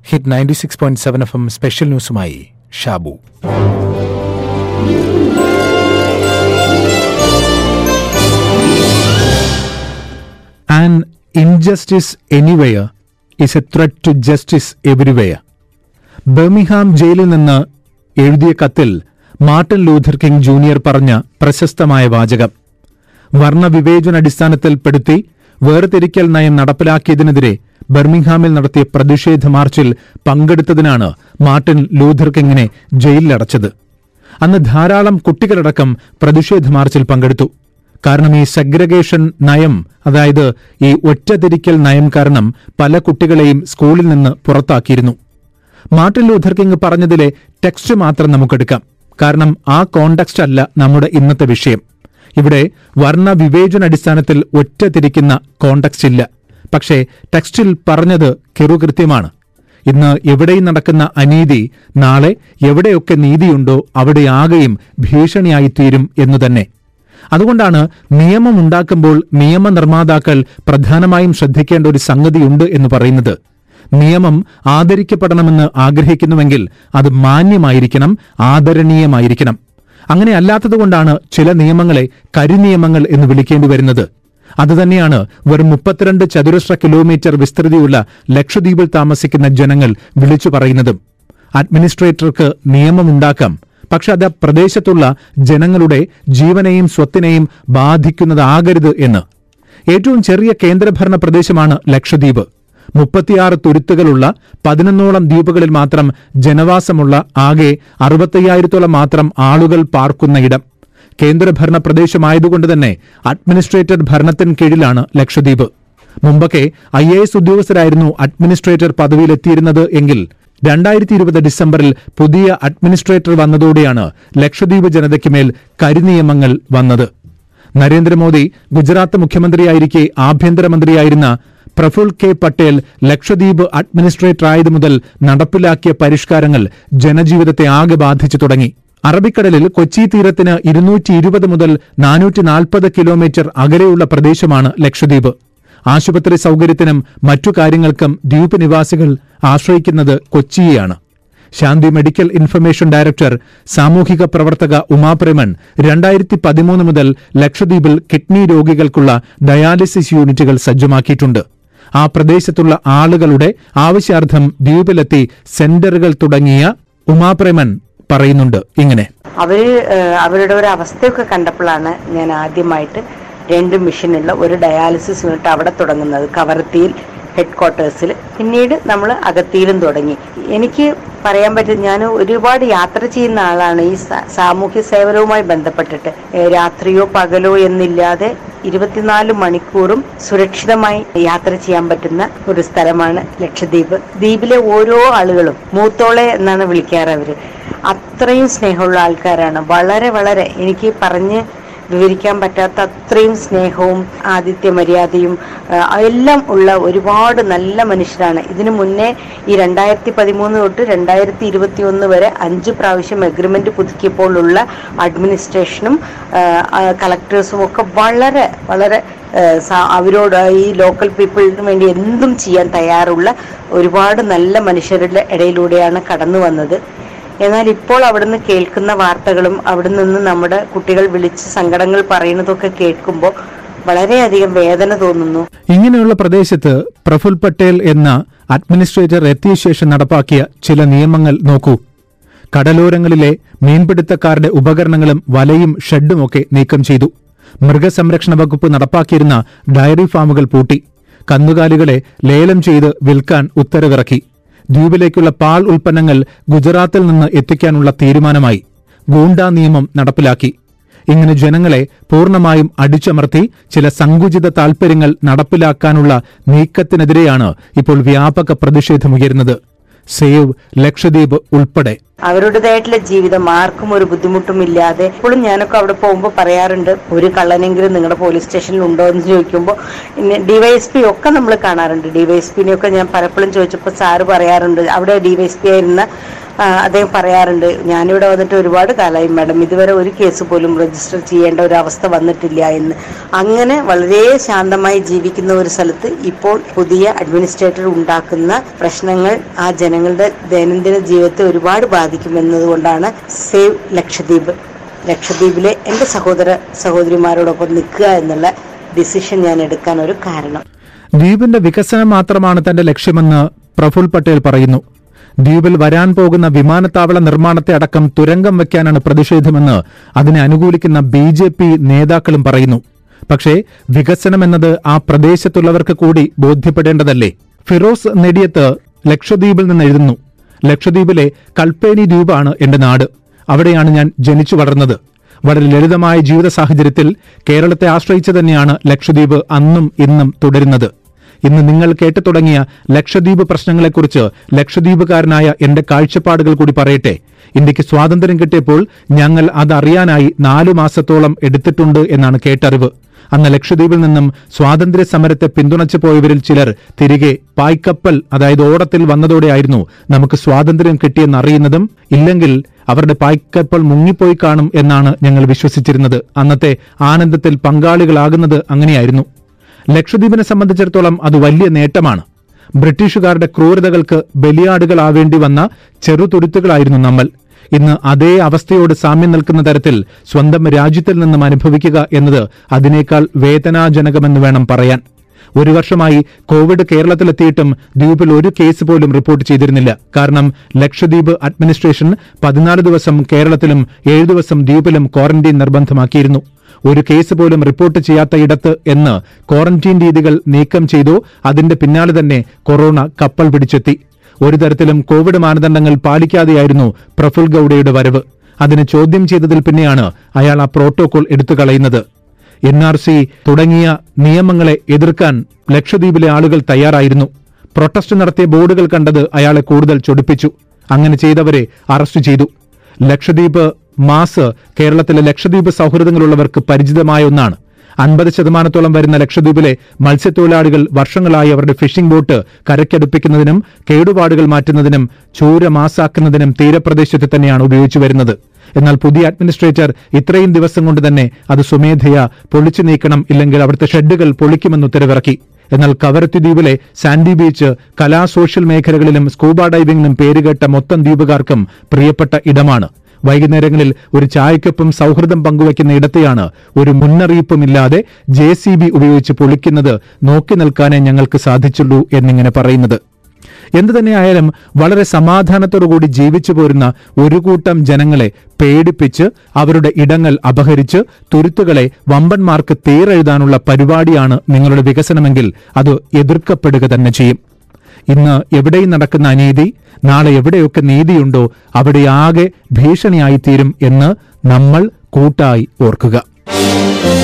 Hit 96.7 FM special ന്യൂസുമായി Shabu. An injustice anywhere is a threat to justice everywhere. Birmingham ജയിലിൽ നിന്ന് എഴുതിയ കത്തിൽ മാർട്ടിൻ ലൂഥർ കിങ് ജൂനിയർ പറഞ്ഞ പ്രശസ്തമായ വാചകം. വർണ്ണവിവേചനാടിസ്ഥാനത്തിൽപ്പെടുത്തി വേർതിരിക്കൽ നയം നടപ്പിലാക്കിയതിനെതിരെ ബർമിംഗ്ഹാമിൽ നടത്തിയ പ്രതിഷേധ മാർച്ചിൽ പങ്കെടുത്തതിനാണ് മാർട്ടിൻ ലൂഥർ കിങ്ങിനെ ജയിലിലടച്ചത്. അന്ന് ധാരാളം കുട്ടികളടക്കം പ്രതിഷേധ മാർച്ചിൽ പങ്കെടുത്തു. കാരണം ഈ സെഗ്രഗേഷൻ നയം, അതായത് ഈ ഒറ്റതിരിക്കൽ നയം കാരണം പല കുട്ടികളെയും സ്കൂളിൽ നിന്ന് പുറത്താക്കിയിരുന്നു. മാർട്ടിൻ ലൂഥർ കിങ് പറഞ്ഞതിലെ ടെക്സ്റ്റ് മാത്രം നമുക്കെടുക്കാം. കാരണം ആ കോണ്ടെക്സ്റ്റ് അല്ല നമ്മുടെ ഇന്നത്തെ വിഷയം. ഇവിടെ വർണ്ണവിവേചനാടിസ്ഥാനത്തിൽ ഒറ്റതിരിക്കുന്ന കോണ്ടെക്സ്റ്റ് ഇല്ല. പക്ഷേ ടെക്സ്റ്റിൽ പറഞ്ഞത് കൃത്യമാണ്. ഇന്ന് എവിടെയും നടക്കുന്ന അനീതി നാളെ എവിടെയൊക്കെ നീതിയുണ്ടോ അവിടെയാകെയും ഭീഷണിയായിത്തീരും എന്നുതന്നെ. അതുകൊണ്ടാണ് നിയമമുണ്ടാക്കുമ്പോൾ നിയമനിർമ്മാതാക്കൾ പ്രധാനമായും ശ്രദ്ധിക്കേണ്ട ഒരു സംഗതിയുണ്ട് എന്ന് പറയുന്നത്. നിയമം ആദരിക്കപ്പെടണമെന്ന് ആഗ്രഹിക്കുന്നുവെങ്കിൽ അത് മാന്യമായിരിക്കണം, ആദരണീയമായിരിക്കണം. അങ്ങനെ അല്ലാത്തതുകൊണ്ടാണ് ചില നിയമങ്ങളെ കരിനിയമങ്ങൾ എന്ന് വിളിക്കേണ്ടി വരുന്നത്. അതുതന്നെയാണ് വെറും 32 ചതുരശ്ര കിലോമീറ്റർ വിസ്തൃതിയുള്ള ലക്ഷദ്വീപിൽ താമസിക്കുന്ന ജനങ്ങൾ വിളിച്ചു പറയുന്നതും. അഡ്മിനിസ്ട്രേറ്റർക്ക് നിയമമുണ്ടാക്കാം, പക്ഷെ അത് പ്രദേശത്തുള്ള ജനങ്ങളുടെ ജീവനെയും സ്വത്തിനെയും ബാധിക്കുന്നതാകരുത് എന്ന്. ഏറ്റവും ചെറിയ കേന്ദ്രഭരണ പ്രദേശമാണ് ലക്ഷദ്വീപ്. 36 തുരുത്തുകളുള്ള 11ഓളം ദ്വീപുകളിൽ മാത്രം ജനവാസമുള്ള ആകെ 65,000-ഓളം മാത്രം ആളുകൾ പാർക്കുന്ന ഇടം. കേന്ദ്രഭരണ പ്രദേശമായതുകൊണ്ട് തന്നെ അഡ്മിനിസ്ട്രേറ്റർ ഭരണത്തിന് കീഴിലാണ് ലക്ഷദ്വീപ്. മുമ്പൊക്കെ IAS ഉദ്യോഗസ്ഥരായിരുന്നു അഡ്മിനിസ്ട്രേറ്റർ പദവിയിലെത്തിയിരുന്നത് എങ്കിൽ 2020 ഡിസംബറിൽ പുതിയ അഡ്മിനിസ്ട്രേറ്റർ വന്നതോടെയാണ് ലക്ഷദ്വീപ് ജനതയ്ക്ക് മേൽ കരിനിയമങ്ങൾ വന്നത്. നരേന്ദ്രമോദി ഗുജറാത്ത് മുഖ്യമന്ത്രിയായിരിക്കെ ആഭ്യന്തരമന്ത്രിയായിരുന്ന പ്രഫുൽ കെ പട്ടേൽ ലക്ഷദ്വീപ് അഡ്മിനിസ്ട്രേറ്റർ ആയതു മുതൽ നടപ്പിലാക്കിയ പരിഷ്കാരങ്ങൾ ജനജീവിതത്തെ ആകെ ബാധിച്ചു തുടങ്ങി. അറബിക്കടലിൽ കൊച്ചി തീരത്തിന് 220 മുതൽ 440 കിലോമീറ്റർ അകലെയുള്ള പ്രദേശമാണ് ലക്ഷദ്വീപ്. ആശുപത്രി സൌകര്യത്തിനും മറ്റു കാര്യങ്ങൾക്കും ദ്വീപ് നിവാസികൾ ആശ്രയിക്കുന്നത് കൊച്ചിയെയാണ്. ശാന്തി മെഡിക്കൽ ഇൻഫർമേഷൻ ഡയറക്ടർ സാമൂഹിക പ്രവർത്തക ഉമാപ്രേമൻ 2013 മുതൽ ലക്ഷദ്വീപിൽ കിഡ്നി രോഗികൾക്കുള്ള ഡയാലിസിസ് യൂണിറ്റുകൾ സജ്ജമാക്കിയിട്ടുണ്ട്. ആ പ്രദേശത്തുള്ള ആളുകളുടെ ആവശ്യാർത്ഥം ദ്വീപിലെത്തി സെന്ററുകൾ തുടങ്ങിയ ഉമാപ്രേമൻ പറയുന്നുണ്ട് ഇങ്ങനെ. അവരുടെ ഒരു അവസ്ഥയൊക്കെ കണ്ടപ്പോഴാണ് ഞാൻ ആദ്യമായിട്ട് 2 മെഷീനുള്ള ഒരു ഡയാലിസിസ് യൂണിറ്റ് അവിടെ തുടങ്ങുന്നത്, കവരത്തിയിൽ ഹെഡ് ക്വാർട്ടേഴ്സിൽ. പിന്നീട് നമ്മൾ അകത്തിയിലും തുടങ്ങി. എനിക്ക് പറയാൻ പറ്റും, ഞാൻ ഒരുപാട് യാത്ര ചെയ്യുന്ന ആളാണ്. ഈ സാമൂഹ്യ സേവനവുമായി ബന്ധപ്പെട്ടിട്ട് രാത്രിയോ പകലോ എന്നില്ലാതെ 24 മണിക്കൂറും സുരക്ഷിതമായി യാത്ര ചെയ്യാൻ പറ്റുന്ന ഒരു സ്ഥലമാണ് ലക്ഷദ്വീപ്. ദ്വീപിലെ ഓരോ ആളുകളും മൂത്തോളെ എന്നാണ് വിളിക്കാറ് അവര്. അത്രയും സ്നേഹമുള്ള ആൾക്കാരാണ്. വളരെ വളരെ എനിക്ക് പറഞ്ഞ് വിവരിക്കാൻ പറ്റാത്ത അത്രയും സ്നേഹവും ആതിഥ്യ മര്യാദയും എല്ലാം ഉള്ള ഒരുപാട് നല്ല മനുഷ്യരാണ്. ഇതിനു മുന്നേ ഈ 2013 തൊട്ട് 2021 വരെ 5 പ്രാവശ്യം എഗ്രിമെന്റ് പുതുക്കിയപ്പോഴുള്ള അഡ്മിനിസ്ട്രേഷനും കളക്ടേഴ്സും ഒക്കെ വളരെ വളരെ അവരോട് ഈ ലോക്കൽ പീപ്പിളിന് വേണ്ടി എന്തും ചെയ്യാൻ തയ്യാറുള്ള ഒരുപാട് നല്ല മനുഷ്യരുടെ ഇടയിലൂടെയാണ് കടന്നു വന്നത്. എന്നാൽ ഇപ്പോൾ അവിടുന്ന് കേൾക്കുന്ന വാർത്തകളും അവിടെ നിന്ന് നമ്മുടെ കുട്ടികൾ വിളിച്ച് സങ്കടങ്ങൾ പറയുന്നതൊക്കെ കേൾക്കുമ്പോൾ വളരെയധികം വേദന തോന്നുന്നു. ഇങ്ങനെയുള്ള പ്രദേശത്ത് പ്രഫുൽ പട്ടേൽ എന്ന അഡ്മിനിസ്ട്രേറ്റർ എത്തിയ ശേഷം നടപ്പാക്കിയ ചില നിയമങ്ങൾ നോക്കൂ. കടലോരങ്ങളിലെ മീൻപിടുത്തക്കാരുടെ ഉപകരണങ്ങളും വലയും ഷെഡുമൊക്കെ നീക്കം ചെയ്തു. മൃഗസംരക്ഷണ വകുപ്പ് നടപ്പാക്കിയിരുന്ന ഡയറി ഫാമുകൾ പൂട്ടി. കന്നുകാലികളെ ലേലം ചെയ്ത് വിൽക്കാൻ ഉത്തരവിറക്കി. ദ്വീപിലേക്കുള്ള പാൽ ഉൽപ്പന്നങ്ങൾ ഗുജറാത്തിൽ നിന്ന് എത്തിക്കാനുള്ള തീരുമാനമായി. ഗൂണ്ടാ നിയമം നടപ്പിലാക്കി. ഇങ്ങനെ ജനങ്ങളെ പൂർണ്ണമായും അടിച്ചമർത്തി ചില സങ്കുചിത താൽപര്യങ്ങൾ നടപ്പിലാക്കാനുള്ള നീക്കത്തിനെതിരെയാണ് ഇപ്പോൾ വ്യാപക പ്രതിഷേധമുയരുന്നത്. സേവ് ലക്ഷദ്വീപ് ഉൾപ്പെടെ അവരുടേതായിട്ടുള്ള ജീവിതം ആർക്കും ഒരു ബുദ്ധിമുട്ടും ഇല്ലാതെ. ഇപ്പോഴും ഞാനൊക്കെ അവിടെ പോകുമ്പോൾ പറയാറുണ്ട്, ഒരു കള്ളനെങ്കിലും നിങ്ങളുടെ പോലീസ് സ്റ്റേഷനിൽ ഉണ്ടോ എന്ന് ചോദിക്കുമ്പോൾ DYSP ഒക്കെ നമ്മൾ കാണാറുണ്ട്. DYSPനെയൊക്കെ ഞാൻ പലപ്പോഴും ചോദിച്ചപ്പോൾ സാറ് പറയാറുണ്ട്, അവിടെ DYSP ആയിരുന്ന അദ്ദേഹം പറയാറുണ്ട്, ഞാനിവിടെ വന്നിട്ട് ഒരുപാട് കാലമായി മാഡം, ഇതുവരെ ഒരു കേസ് പോലും രജിസ്റ്റർ ചെയ്യേണ്ട ഒരു അവസ്ഥ വന്നിട്ടില്ല എന്ന്. അങ്ങനെ വളരെ ശാന്തമായി ജീവിക്കുന്ന ഒരു സ്ഥലത്ത് ഇപ്പോൾ പുതിയ അഡ്മിനിസ്ട്രേറ്റർ ഉണ്ടാക്കുന്ന പ്രശ്നങ്ങൾ ആ ജനങ്ങളുടെ ദൈനംദിന ജീവിതത്തെ ഒരുപാട് ബാധിക്കുമെന്നതുകൊണ്ടാണ് സേവ് ലക്ഷദ്വീപിലെ എൻ്റെ സഹോദരിമാരോടൊപ്പം നിൽക്കുക എന്നുള്ള ഡിസിഷൻ ഞാൻ എടുക്കാൻ ഒരു കാരണം. ദ്വീപിന്റെ വികസനം മാത്രമാണ് തന്റെ ലക്ഷ്യമെന്ന് പ്രഫുൽ പട്ടേൽ പറയുന്നു. ദ്വീപിൽ വരാൻ പോകുന്ന വിമാനത്താവള നിർമ്മാണത്തെ അടക്കം തുരങ്കം വയ്ക്കാനാണ് പ്രതിഷേധമെന്ന് അതിനെ അനുകൂലിക്കുന്ന BJP നേതാക്കളും പറയുന്നു. പക്ഷേ വികസനം എന്നത് ആ പ്രദേശത്തുള്ളവർക്ക് കൂടി ബോധ്യപ്പെടേണ്ടതല്ലേ? ഫിറോസ് നെടിയത്ത് ലക്ഷദ്വീപിൽ നിന്ന് എഴുതുന്നു, ലക്ഷദ്വീപിലെ കൽപ്പേനി ദ്വീപാണ് എന്റെ നാട്. അവിടെയാണ് ഞാൻ ജനിച്ചു വളർന്നത്. വളരെ ലളിതമായ ജീവിത സാഹചര്യത്തിൽ കേരളത്തെ ആശ്രയിച്ചു തന്നെയാണ് ലക്ഷദ്വീപ് അന്നും ഇന്നും തുടരുന്നത്. ഇന്ന് നിങ്ങൾ കേട്ടു തുടങ്ങിയ ലക്ഷദ്വീപ് പ്രശ്നങ്ങളെക്കുറിച്ച് ലക്ഷദ്വീപുകാരനായ എന്റെ കാഴ്ചപ്പാടുകൾ കൂടി പറയട്ടെ. ഇന്ത്യക്ക് സ്വാതന്ത്ര്യം കിട്ടിയപ്പോൾ ഞങ്ങൾ അതറിയാനായി 4 മാസത്തോളം എടുത്തിട്ടുണ്ട് എന്നാണ് കേട്ടറിവ്. അന്ന് ലക്ഷദ്വീപിൽ നിന്നും സ്വാതന്ത്ര്യ സമരത്തെ പിന്തുണച്ചു പോയവരിൽ ചിലർ തിരികെ പായ്ക്കപ്പൽ, അതായത് ഓടത്തിൽ വന്നതോടെയായിരുന്നു നമുക്ക് സ്വാതന്ത്ര്യം കിട്ടിയെന്നറിയുന്നതും. ഇല്ലെങ്കിൽ അവരുടെ പായ്ക്കപ്പൽ മുങ്ങിപ്പോയി കാണും എന്നാണ് ഞങ്ങൾ വിശ്വസിച്ചിരുന്നത്. അന്നത്തെ ആനന്ദത്തിൽ പങ്കാളികളാകുന്നത് അങ്ങനെയായിരുന്നു. ലക്ഷദ്വീപിനെ സംബന്ധിച്ചിടത്തോളം അത് വലിയ നേട്ടമാണ്. ബ്രിട്ടീഷുകാരുടെ ക്രൂരതകൾക്ക് ബലിയാടുകളാവേണ്ടി വന്ന ചെറുതുരുത്തുകളായിരുന്നു നമ്മൾ. ഇന്ന് അതേ അവസ്ഥയോട് സാമ്യം നിൽക്കുന്ന തരത്തിൽ സ്വന്തം രാജ്യത്തിൽ നിന്നും അനുഭവിക്കുക എന്നത് അതിനേക്കാൾ വേദനാജനകമെന്ന് വേണം പറയാൻ. 1 വർഷമായി കോവിഡ് കേരളത്തിലെത്തിയിട്ടും ദ്വീപിൽ ഒരു കേസ് പോലും റിപ്പോർട്ട് ചെയ്തിരുന്നില്ല. കാരണം ലക്ഷദ്വീപ് അഡ്മിനിസ്ട്രേഷൻ 14 ദിവസം കേരളത്തിലും 7 ദിവസം ദ്വീപിലും ക്വാറന്റീൻ നിർബന്ധമാക്കിയിരുന്നു. ഒരു കേസ് പോലും റിപ്പോർട്ട് ചെയ്യാത്ത ഇടത്ത് എന്ന് ക്വാറന്റീൻ രീതികൾ നീക്കം ചെയ്തു. അതിന്റെ പിന്നാലെ തന്നെ കൊറോണ കപ്പൽ പിടിച്ചെത്തി. ഒരു തരത്തിലും കോവിഡ് മാനദണ്ഡങ്ങൾ പാലിക്കാതെയായിരുന്നു പ്രഫുൽ ഗൌഡയുടെ വരവ്. അതിനെ ചോദ്യം ചെയ്തതിൽ പിന്നെയാണ് അയാൾ ആ പ്രോട്ടോകോൾ എടുത്തുകളയുന്നത്. NRC തുടങ്ങിയ നിയമങ്ങളെ എതിർക്കാൻ ലക്ഷദ്വീപിലെ ആളുകൾ തയ്യാറായിരുന്നു. പ്രൊട്ടസ്റ്റ് നടത്തിയ ബോർഡുകൾ കണ്ടത് അയാളെ കൂടുതൽ ചൊടിപ്പിച്ചു. അങ്ങനെ ചെയ്തവരെ അറസ്റ്റ് ചെയ്തു. ലക്ഷദ്വീപ് മാസ് കേരളത്തിലെ ലക്ഷദ്വീപ് സൗഹൃദങ്ങളുള്ളവർക്ക് പരിചിതമായ ഒന്നാണ്. 50% വരുന്ന ലക്ഷദ്വീപിലെ മത്സ്യത്തൊഴിലാളികൾ വർഷങ്ങളായി അവരുടെ ഫിഷിംഗ് ബോട്ട് കരയ്ക്കടുപ്പിക്കുന്നതിനും കേടുപാടുകൾ മാറ്റുന്നതിനും ചൂര മാസാക്കുന്നതിനും തീരപ്രദേശത്ത് തന്നെയാണ് ഉപയോഗിച്ചു വരുന്നത്. എന്നാൽ പുതിയ അഡ്മിനിസ്ട്രേറ്റർ ഇത്രയും ദിവസം കൊണ്ട് തന്നെ അത് സ്വമേധയാ പൊളിച്ചു നീക്കണം, ഇല്ലെങ്കിൽ അവിടുത്തെ ഷെഡുകൾ പൊളിക്കുമെന്ന് ഉത്തരവിറക്കി. എന്നാൽ കവരത്തി ദ്വീപിലെ സാൻഡി ബീച്ച് സോഷ്യൽ മേഖലകളിലും സ്കൂബ ഡൈവിംഗിനും പേരുകേട്ട മൊത്തം ദ്വീപുകാർക്കും പ്രിയപ്പെട്ട ഇടമാണ്. വൈകുന്നേരങ്ങളിൽ ഒരു ചായക്കൊപ്പം സൗഹൃദം പങ്കുവയ്ക്കുന്ന ഇടത്തെയാണ് ഒരു മുന്നറിയിപ്പുമില്ലാതെ JCB ഉപയോഗിച്ച് പൊളിക്കുന്നത് നോക്കി നിൽക്കാനേ ഞങ്ങൾക്ക് സാധിച്ചുള്ളൂ എന്നിങ്ങനെ പറയുന്നത്. എന്തുതന്നെയായാലും വളരെ സമാധാനത്തോടുകൂടി ജീവിച്ചു പോരുന്ന ഒരു കൂട്ടം ജനങ്ങളെ പേടിപ്പിച്ച് അവരുടെ ഇടങ്ങൾ അപഹരിച്ച് തുരുത്തുകളെ വമ്പന്മാർക്ക് തീരെഴുതാനുള്ള പരിപാടിയാണ് നിങ്ങളുടെ വികസനമെങ്കിൽ അത് എതിർക്കപ്പെടുക തന്നെ ചെയ്യും. ഇന്ന് എവിടെയും നടക്കുന്ന അനീതി നാളെ എവിടെയൊക്കെ നീതിയുണ്ടോ അവിടെയാകെ ഭീഷണിയായിത്തീരും എന്ന് നമ്മൾ കൂട്ടായി ഓർക്കുക.